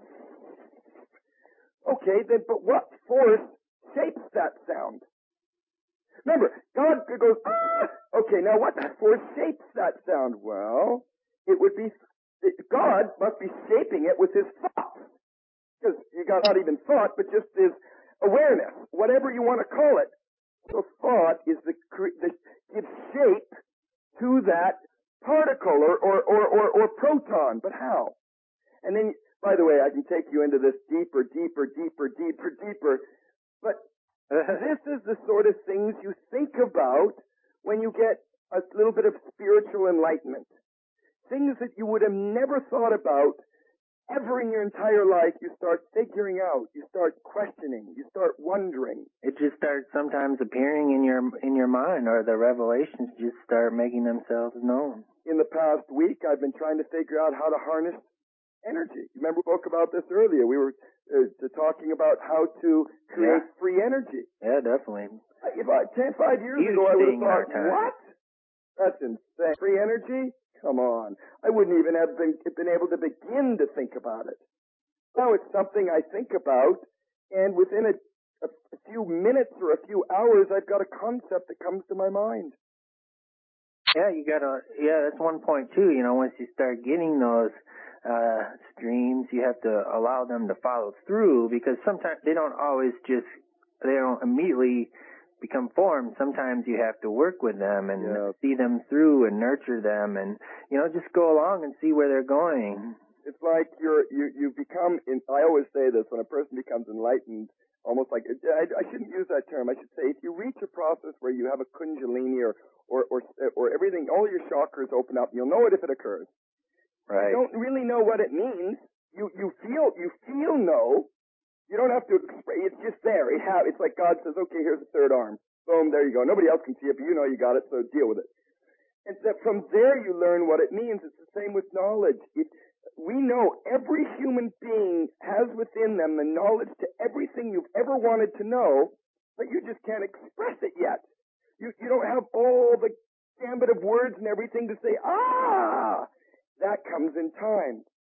Okay, then, but what force shapes that sound? Remember, God goes, ah! Okay, now what force shapes that sound? Well, it would be, it, God must be shaping it with His thoughts. Because you got not even thought, but just is awareness, whatever you want to call it. So thought is the, the gives shape to that particle or, or, or, or, or proton. But how? And then, by the way, I can take you into this deeper, deeper, deeper, deeper, deeper. But this is the sort of things you think about when you get a little bit of spiritual enlightenment. Things that you would have never thought about ever in your entire life. You start figuring out, you start questioning, you start wondering. It just starts sometimes appearing in your in your mind, or the revelations just start making themselves known. In the past week, I've been trying to figure out how to harness energy. Remember we spoke about this earlier. We were uh, talking about how to create Yeah. free energy. Yeah, definitely. If I, ten, five years Huge ago, I would have thing in our thought, time. what? That's insane. Free energy? Come on. I wouldn't even have been, been able to begin to think about it. Now it's something I think about, and within a, a, a few minutes or a few hours, I've got a concept that comes to my mind. Yeah, you gotta, yeah, that's one point too. You know, once you start getting those, uh, streams, you have to allow them to follow through, because sometimes they don't always just, they don't immediately become formed. Sometimes you have to work with them and Yeah. see them through and nurture them and, you know, just go along and see where they're going. It's like you're, you, you become, in, I always say this, when a person becomes enlightened, almost like, I, I shouldn't use that term, I should say, if you reach a process where you have a kundalini or, or, or, or everything, all your chakras open up, you'll know it if it occurs. Right. You don't really know what it means. You, you feel, you feel no. You don't have to explain, it's just there. It have, it's like God says, okay, here's a third arm. Boom, there you go. Nobody else can see it, but you know you got it, so deal with it. And that from there you learn what it means. It's the same with knowledge. It, we know every human being has within them the knowledge to everything you've ever wanted to know, but you just can't express it yet. You, you don't have all the gambit of words and everything to say, ah, that comes in time.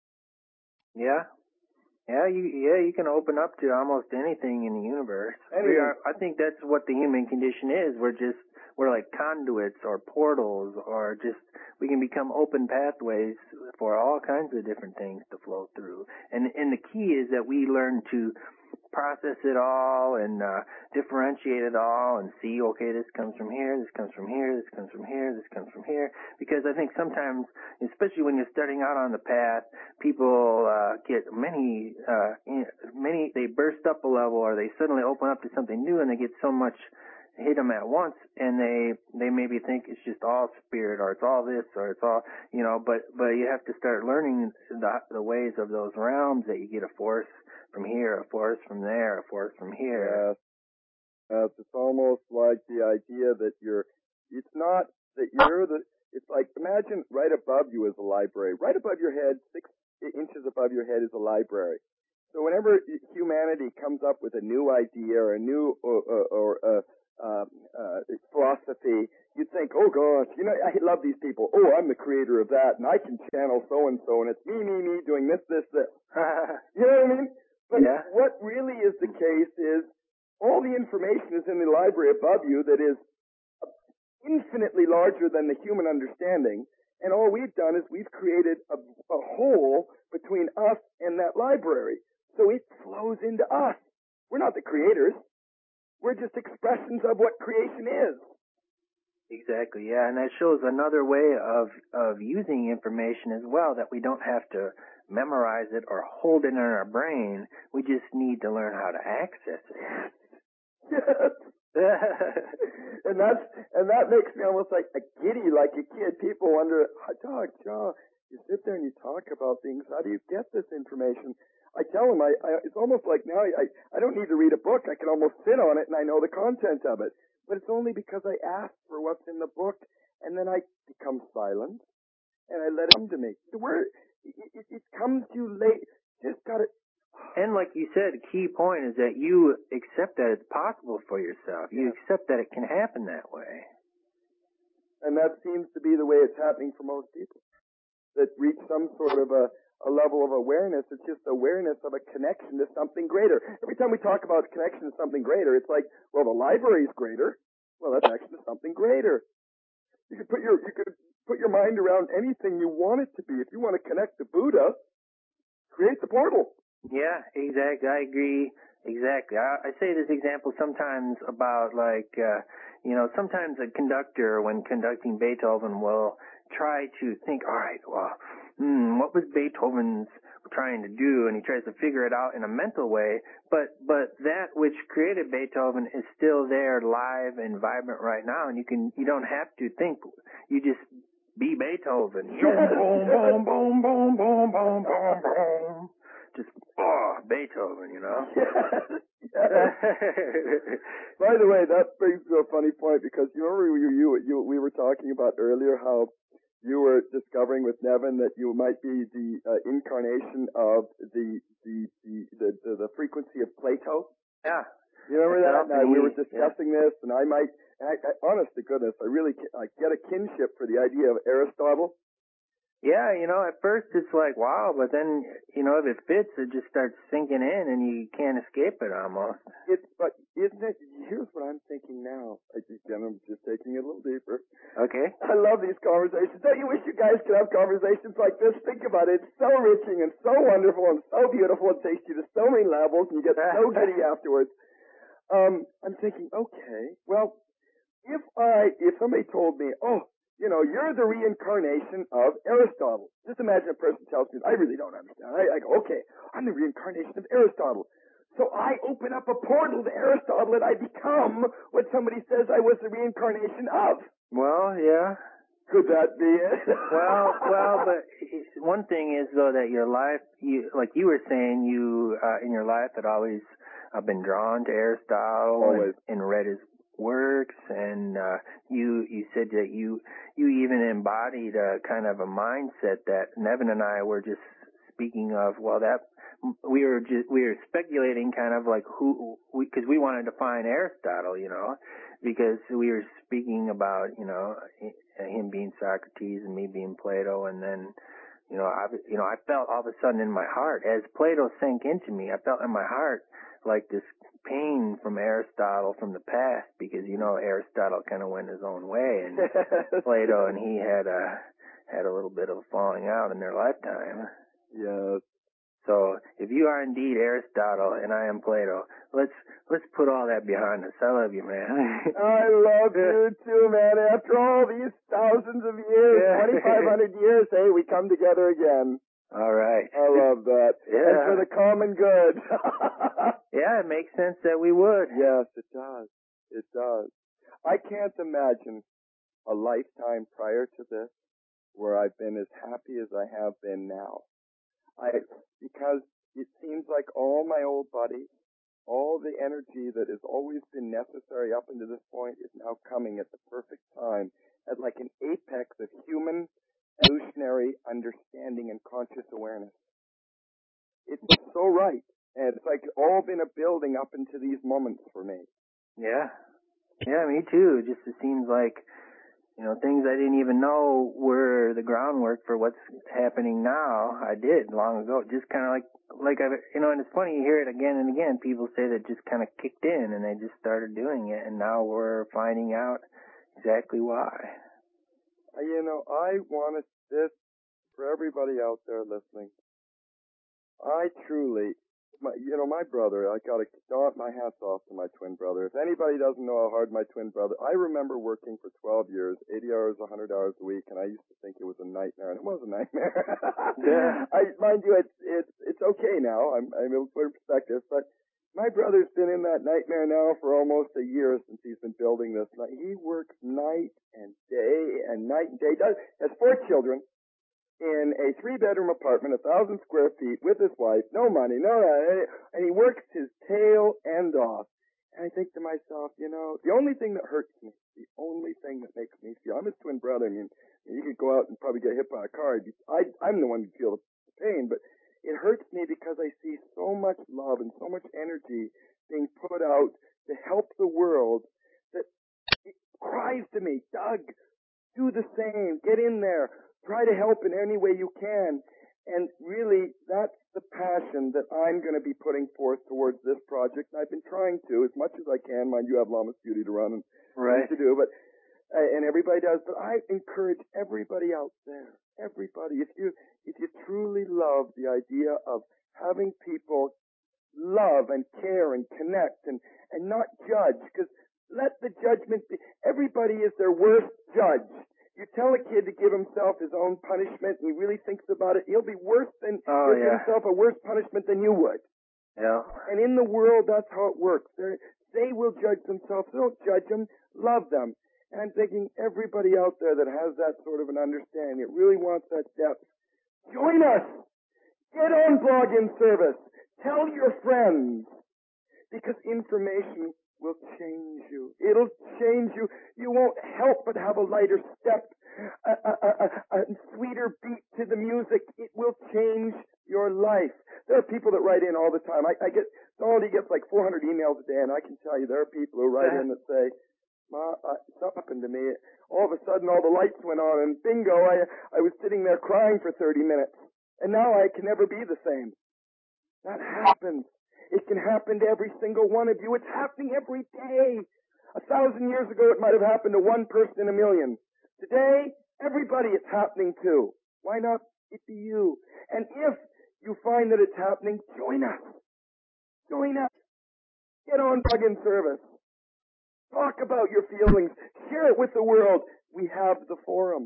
Yeah. Yeah, you yeah you can open up to almost anything in the universe. We are, I think that's what the human condition is. We're just we're like conduits or portals, or just we can become open pathways for all kinds of different things to flow through. And and the key is that we learn to process it all and uh, differentiate it all and see, okay, this comes from here, this comes from here, this comes from here, this comes from here. Because I think sometimes, especially when you're starting out on the path, people uh, get many, uh, many, they burst up a level, or they suddenly open up to something new, and they get so much hit them at once, and they they maybe think it's just all spirit, or it's all this, or it's all, you know, but but you have to start learning the the ways of those realms, that you get a force from here, a force from there, a force from here. Yes. Yes, it's almost like the idea that you're, it's not that you're the, it's like, imagine right above you is a library. Right above your head, six inches above your head is a library. So whenever humanity comes up with a new idea or a new, or, or, or uh, uh, uh, philosophy, you'd think, oh gosh, you know, I love these people. Oh, I'm the creator of that, and I can channel so-and-so, and it's me, me, me doing this, this, this. You know what I mean? But yeah. What really is the case is all the information is in the library above you that is infinitely larger than the human understanding, and all we've done is we've created a, a hole between us and that library. So it flows into us. We're not the creators. We're just expressions of what creation is. Exactly, yeah, and that shows another way of of using information as well, that we don't have to memorize it or hold it in our brain. We just need to learn how to access it. Yes. and that's and that makes me almost like a giddy, like a kid. People wonder, Dog, Joe, you sit there and you talk about things. How do you get this information? I tell them, I, I it's almost like now I, I don't need to read a book. I can almost sit on it and I know the content of it. But it's only because I asked for what's in the book, and then I become silent and I let it come to me. The word it, it, it comes to you late. Just got to. And like you said, a key point is that you accept that it's possible for yourself. You Yeah. accept that it can happen that way. And that seems to be the way it's happening for most people that reach some sort of a, a level of awareness. It's just awareness of a connection to something greater. Every time we talk about connection to something greater, it's like, well, the library is greater. Well, that's connection to something greater. You could put your you could put your mind around anything you want it to be. If you want to connect to Buddha, create the portal. Yeah, exactly. I agree. Exactly. I, I say this example sometimes about like, uh, you know, sometimes a conductor, when conducting Beethoven, will try to think, all right, well, hmm, what was Beethoven's trying to do? And he tries to figure it out in a mental way. But, but that which created Beethoven is still there, live and vibrant right now. And you can, you don't have to think. You just be Beethoven. Boom, boom, boom, boom, boom, boom, boom, boom. Just, oh, Beethoven, you know? Yes, yes. By the way, that brings to a funny point, because you remember you, you, you, we were talking about earlier how you were discovering with Nevin that you might be the uh, incarnation of the the, the the the the frequency of Plato. Yeah. You remember that? And, uh, we were Yeah. discussing this, and I might, and I, I, honest to goodness, I really I get a kinship for the idea of Aristotle. Yeah, you know, at first it's like, wow, but then, you know, if it fits, it just starts sinking in and you can't escape it almost. It's, but isn't it, here's what I'm thinking now. I just, I'm just taking it a little deeper. Okay. I love these conversations. Don't you wish you guys could have conversations like this? Think about it. It's so enriching and so wonderful and so beautiful. It takes you to so many levels and you get so giddy afterwards. Um, I'm thinking, okay, well, if I, if somebody told me, oh, you know, you're the reincarnation of Aristotle. Just imagine a person tells me, I really don't understand. I, I go, okay, I'm the reincarnation of Aristotle. So I open up a portal to Aristotle and I become what somebody says I was the reincarnation of. Well, yeah. Could that be it? well, well, but one thing is though that your life, you like you were saying, you uh, in your life had always uh, been drawn to Aristotle always. and, and read his works, and uh, you you said that you you even embodied a kind of a mindset that Nevin and I were just speaking of. Well, that we were just we were speculating kind of like who because we, we wanted to find Aristotle, you know, because we were speaking about, you know, him being Socrates and me being Plato, and then, you know, I you know I felt all of a sudden in my heart as Plato sank into me, I felt in my heart like this pain from Aristotle from the past, because, you know, Aristotle kind of went his own way, and Plato and he had a had a little bit of a falling out in their lifetime. Yes. So if you are indeed Aristotle and I am Plato, let's let's put all that behind us. I love you, man. I love you too, man. After all these thousands of years, Yeah. twenty-five hundred years, hey, we come together again. All right. I love that. Yeah. And for the common good. Yeah, it makes sense that we would. Yes, it does. It does. I can't imagine a lifetime prior to this where I've been as happy as I have been now. I, because it seems like all my old buddies, all the energy that has always been necessary up until this point is now coming at the perfect time, at like an apex of human evolutionary understanding and conscious awareness. It's so right. And it's like all been a building up into these moments for me. Yeah. Yeah, me too. It just it seems like, you know, things I didn't even know were the groundwork for what's happening now. I did long ago. Just kind of like, like I, you know, and it's funny, you hear it again and again. People say that just kind of kicked in and they just started doing it, and now we're finding out exactly why. You know, I wanted this for everybody out there listening. I truly, my, you know, my brother, I got to daunt my hats off to my twin brother. If anybody doesn't know how hard my twin brother, I remember working for twelve years, eighty hours, one hundred hours a week, and I used to think it was a nightmare, and it was a nightmare. Yeah. I, mind you, it's, it's, it's okay now. I'm, I'm able to put it in perspective, but my brother's been in that nightmare now for almost a year since he's been building this. He works night and day and night and day. Does, has four children. In a three-bedroom apartment, a thousand square feet, with his wife, no money, no, and he works his tail end off. And I think to myself, you know, the only thing that hurts me, the only thing that makes me feel, I'm his twin brother. I mean, you could go out and probably get hit by a car. I, I'm the one who feels the pain, but it hurts me because I see so much love and so much energy being put out to help the world that it cries to me, Doug, do the same, get in there. Try to help in any way you can. And really, that's the passion that I'm going to be putting forth towards this project. And I've been trying to, as much as I can. Mind you, have Llamas Beauty to run and Right. things to do, but uh, and everybody does. But I encourage everybody out there, everybody, if you if you truly love the idea of having people love and care and connect and and not judge, because let the judgment be. Everybody is their worst judge. You tell a kid to give himself his own punishment and he really thinks about it, he'll be worse than, Oh, he'll give yeah. himself a worse punishment than you would. Yeah. And in the world, that's how it works. They're, they will judge themselves. Don't judge them. Love them. And I'm thinking everybody out there that has that sort of an understanding, that really wants that depth, join us. Get on Blog in Service. Tell your friends. Because information will change you. It'll change you. You won't help but have a lighter step, a, a, a, a sweeter beat to the music. It will change your life. There are people that write in all the time. I, I get, Donald, he gets like four hundred emails a day, and I can tell you there are people who write in that say, Ma, uh, something happened to me. All of a sudden, all the lights went on, and bingo, I, I was sitting there crying for thirty minutes. And now I can never be the same. That happens. It can happen to every single one of you. It's happening every day. A thousand years ago, it might have happened to one person in a million. Today, everybody it's happening to. Why not it be you? And if you find that it's happening, join us. Join us. Get on plug-in service. Talk about your feelings. Share it with the world. We have the forum.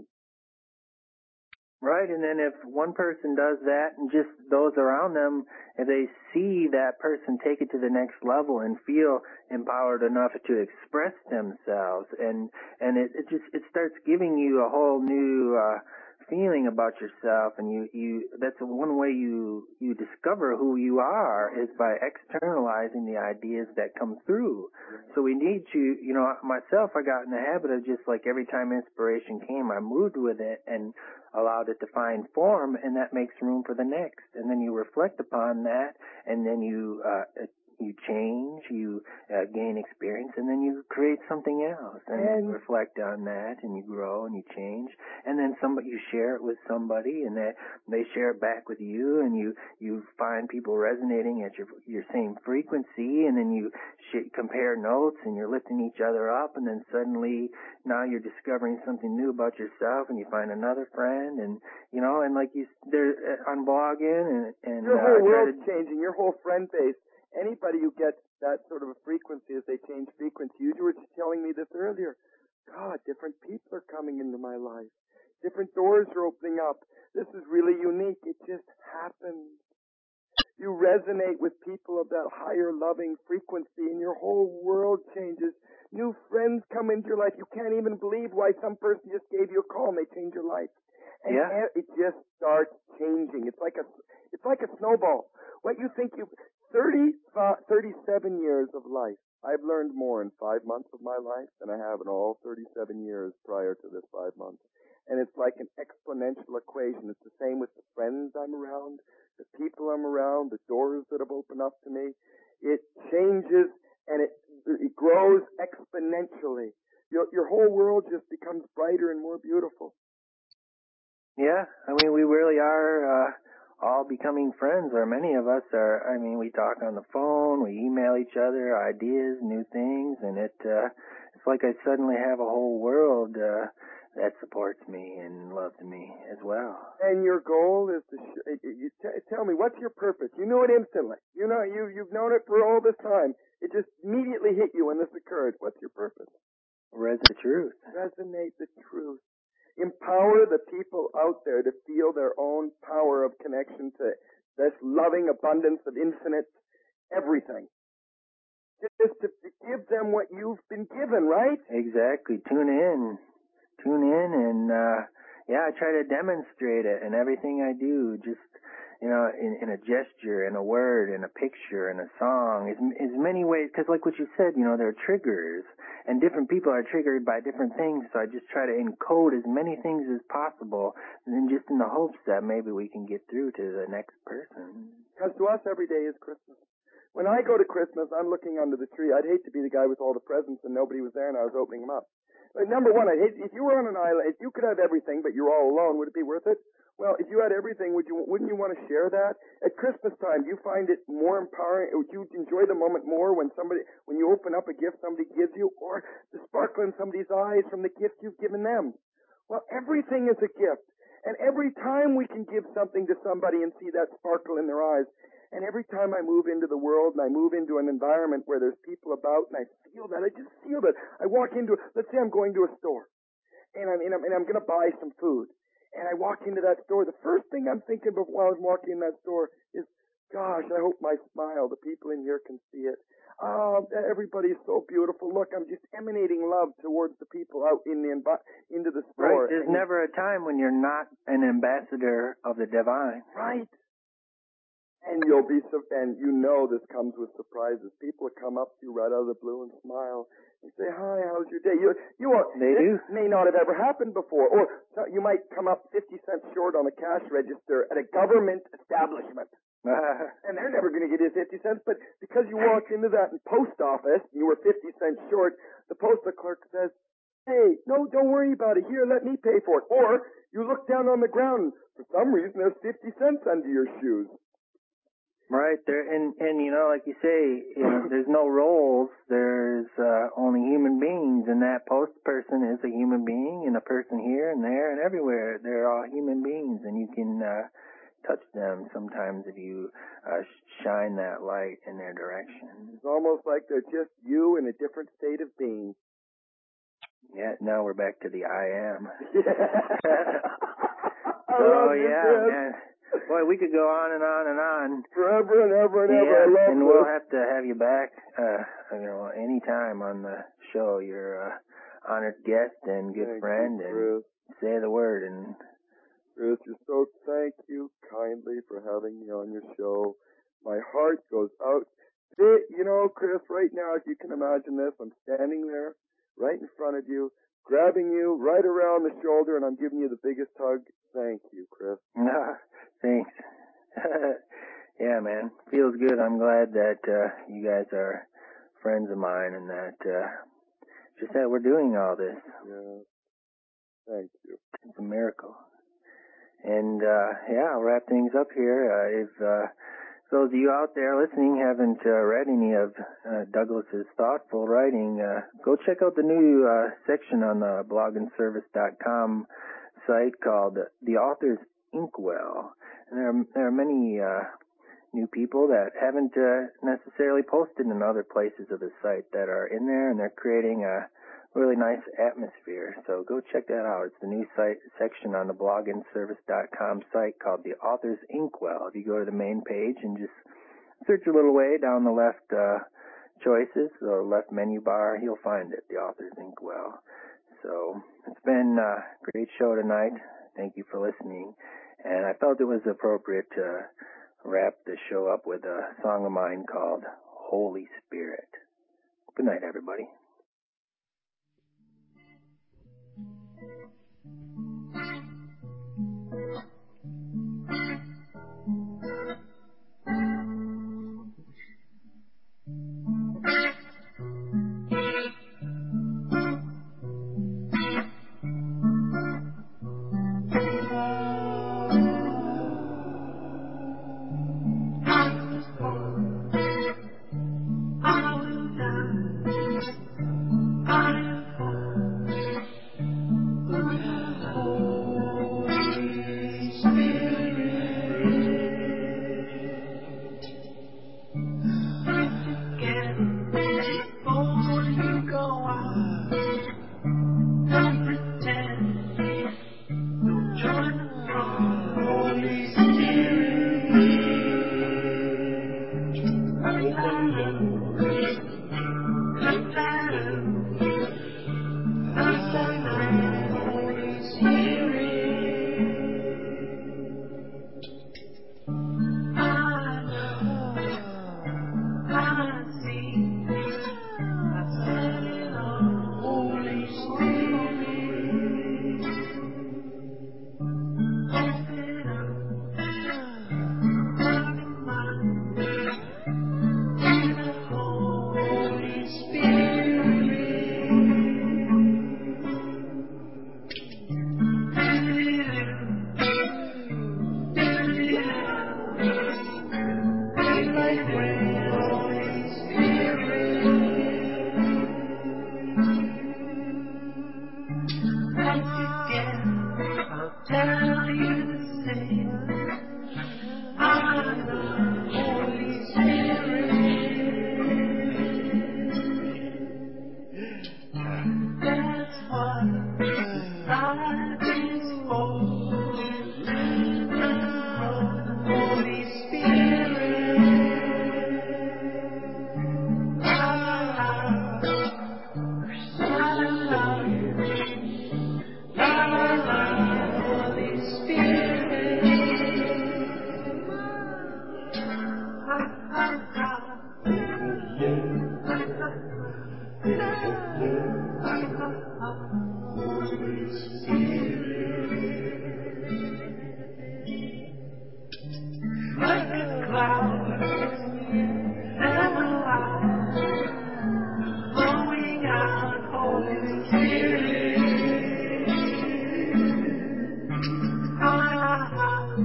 Right, and then if one person does that and just those around them, if they see that person take it to the next level and feel empowered enough to express themselves, and and it, it just it starts giving you a whole new uh feeling about yourself, and you you that's one way you you discover who you are is by externalizing the ideas that come through. So we need to, you know, myself, I got in the habit of just like every time inspiration came, I moved with it and allowed it to find form, and that makes room for the next. And then you reflect upon that, and then you uh you change, you uh, gain experience, and then you create something else, and, and you reflect on that, and you grow, and you change, and then somebody, you share it with somebody, and they they share it back with you, and you you find people resonating at your your same frequency, and then you sh- compare notes, and you're lifting each other up, and then suddenly now you're discovering something new about yourself, and you find another friend, and you know, and like you, they're uh, on blogging, and and your whole uh, world's changing, your whole friend base. Anybody who gets that sort of a frequency as they change frequency, you were telling me this earlier. God, different people are coming into my life. Different doors are opening up. This is really unique. It just happens. You resonate with people of that higher loving frequency and your whole world changes. New friends come into your life. You can't even believe why some person just gave you a call and they changed your life. And yeah. it just starts changing. It's like a, it's like a snowball. What you think you, thirty, thirty-seven years of life. I've learned more in five months of my life than I have in all thirty-seven years prior to this five months. And it's like an exponential equation. It's the same with the friends I'm around, the people I'm around, the doors that have opened up to me. It changes and it, it grows exponentially. Your, your whole world just becomes brighter and more beautiful. Yeah, I mean, we really are uh, all becoming friends, or many of us are. I mean, we talk on the phone, we email each other ideas, new things, and it uh, it's like I suddenly have a whole world uh, that supports me and loves me as well. And your goal is to sh- you t- tell me, what's your purpose? You knew it instantly. You know, you you've known it for all this time. It just immediately hit you when this occurred. What's your purpose? Resonate the truth. Resonate the truth. Empower the people out there to feel their own power of connection to this loving abundance of infinite everything. Just to, to give them what you've been given, right? Exactly. Tune in. Tune in and, uh, yeah, I try to demonstrate it in everything I do, just, you know, in, in a gesture, in a word, in a picture, in a song, as, as many ways, because like what you said, you know, there are triggers, and different people are triggered by different things, so I just try to encode as many things as possible, and then just in the hopes that maybe we can get through to the next person. Because to us, every day is Christmas. When I go to Christmas, I'm looking under the tree. I'd hate to be the guy with all the presents and nobody was there and I was opening them up. But number one, I'd hate, if you were on an island, if you could have everything but you're all alone, would it be worth it? Well, if you had everything, would you, wouldn't you want to share that? At Christmas time, do you find it more empowering? Would you enjoy the moment more when somebody, when you open up a gift somebody gives you, or the sparkle in somebody's eyes from the gift you've given them? Well, everything is a gift. And every time we can give something to somebody and see that sparkle in their eyes, and every time I move into the world and I move into an environment where there's people about and I feel that, I just feel that. I walk into, let's say I'm going to a store and I'm, and I'm, and I'm going to buy some food. And I walk into that store. The first thing I'm thinking of while I'm walking in that store is, gosh, I hope my smile, the people in here can see it. Oh, everybody's so beautiful. Look, I'm just emanating love towards the people out in the into the store. Right. There's and never a time when you're not an ambassador of the divine. Right. And you'll be, su- and you know this comes with surprises. People will come up to you right out of the blue and smile and say, "Hi, how's your day?" You, you won't, They do. It may not have ever happened before. Or so you might come up fifty cents short on the cash register at a government establishment. And they're never going to give you fifty cents, but because you walked into that post office and you were fifty cents short, the postal clerk says, "Hey, no, don't worry about it. Here, let me pay for it." Or you look down on the ground, and for some reason there's fifty cents under your shoes. Right there, and and you know, like you say, you know, there's no roles. There's uh, only human beings, and that post person is a human being, and a person here and there and everywhere. They're all human beings, and you can uh, touch them sometimes if you uh, shine that light in their direction. It's almost like they're just you in a different state of being. Yeah. Now we're back to the I am. I So love you, yeah, Chris. man. Boy, we could go on and on and on. Forever and ever and ever. Yeah, I love and this. we'll have to have you back, uh, you know, anytime on the show. You're a honored guest and good Thank friend, you, and Chris. say the word. And Chris, you're so thank you kindly for having me on your show. My heart goes out. It, you know, Chris, right now, if you can imagine this, I'm standing there right in front of you, grabbing you right around the shoulder, and I'm giving you the biggest hug. Thank you, Chris. no, thanks. Yeah, man, feels good. I'm glad that uh, you guys are friends of mine, and that uh, just that we're doing all this. Yeah. Thank you. It's a miracle. And uh, yeah, I'll wrap things up here. Uh, if uh, those of you out there listening haven't uh, read any of uh, Douglas's thoughtful writing, uh, go check out the new uh, section on the blog and service dot com site called The Author's Inkwell. And there are, there are many uh, new people that haven't uh, necessarily posted in other places of the site that are in there, and they're creating a really nice atmosphere. So go check that out. It's the new site section on the blog and service dot com site called The Author's Inkwell. If you go to the main page and just search a little way down the left uh, choices or left menu bar, you'll find it, The Author's Inkwell. So it's been a great show tonight. Thank you for listening. And I felt it was appropriate to wrap the show up with a song of mine called Holy Spirit. Good night, everybody. Holy Spirit. Like a cloud, never lies, blowing out Holy Spirit. Ah,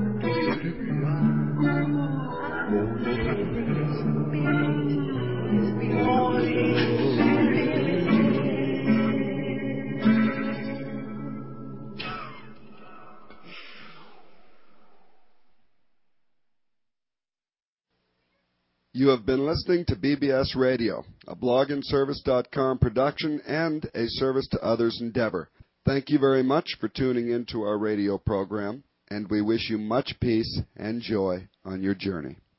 You have been listening to B B S Radio, a blog and service dot com production and a service to others endeavor. Thank you very much for tuning into our radio program, and we wish you much peace and joy on your journey.